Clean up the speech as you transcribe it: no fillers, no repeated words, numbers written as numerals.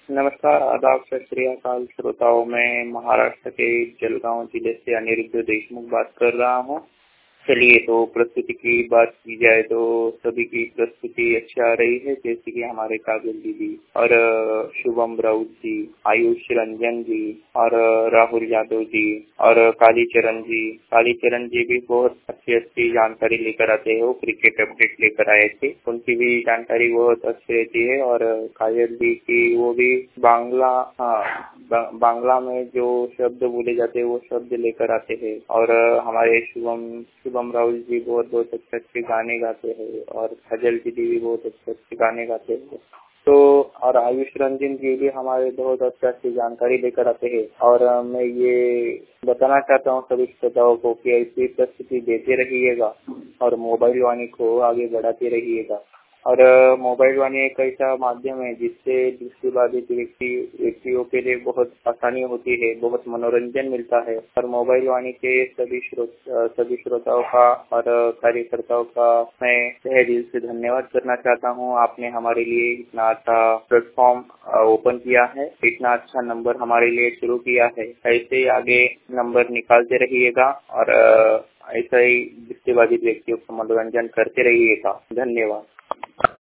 नमस्कार, आदाब, सत श्री अकाल श्रोताओं। मैं महाराष्ट्र के जलगांव जिले से अनिरुद्ध देशमुख बात कर रहा हूँ। चलिए, तो प्रस्तुति की बात की जाए तो सभी की प्रस्तुति अच्छी आ रही है, जैसे कि हमारे काजल दीदी और शुभम राउत जी, आयुष रंजन जी और राहुल यादव जी और कालीचरण जी भी बहुत अच्छी जानकारी लेकर आते हैं। वो क्रिकेट अपडेट लेकर आए थे, उनकी भी जानकारी बहुत अच्छी रहती है। और काजल दी की वो भी बांग्ला में जो शब्द बोले जाते हैं वो शब्द लेकर आते हैं। और हमारे शुभम राहुल जी बहुत अच्छे गाने गाते हैं और काजल दीदी भी बहुत अच्छे गाने गाते हैं। तो और आयुष रंजन जी भी हमारे बहुत अच्छी जानकारी लेकर आते हैं। और मैं ये बताना चाहता हूँ सभी श्रोताओं को कि ऐसी प्रस्तुति देते रहिएगा और मोबाइल वाणी को आगे बढ़ाते रहिएगा। और मोबाइल वाणी एक ऐसा माध्यम है जिससे दृष्टिबाधित व्यक्तियों के लिए बहुत आसानी होती है, बहुत मनोरंजन मिलता है। और मोबाइल वाणी के सभी श्रोताओं का और कार्यकर्ताओं का मैं तहे दिल से धन्यवाद करना चाहता हूँ। आपने हमारे लिए इतना अच्छा प्लेटफॉर्म ओपन किया है, इतना अच्छा नंबर हमारे लिए शुरू किया है। ऐसे ही आगे नंबर निकालते रहिएगा और ऐसा ही दृष्टिबाधित व्यक्तियों का मनोरंजन करते रहिएगा। धन्यवाद।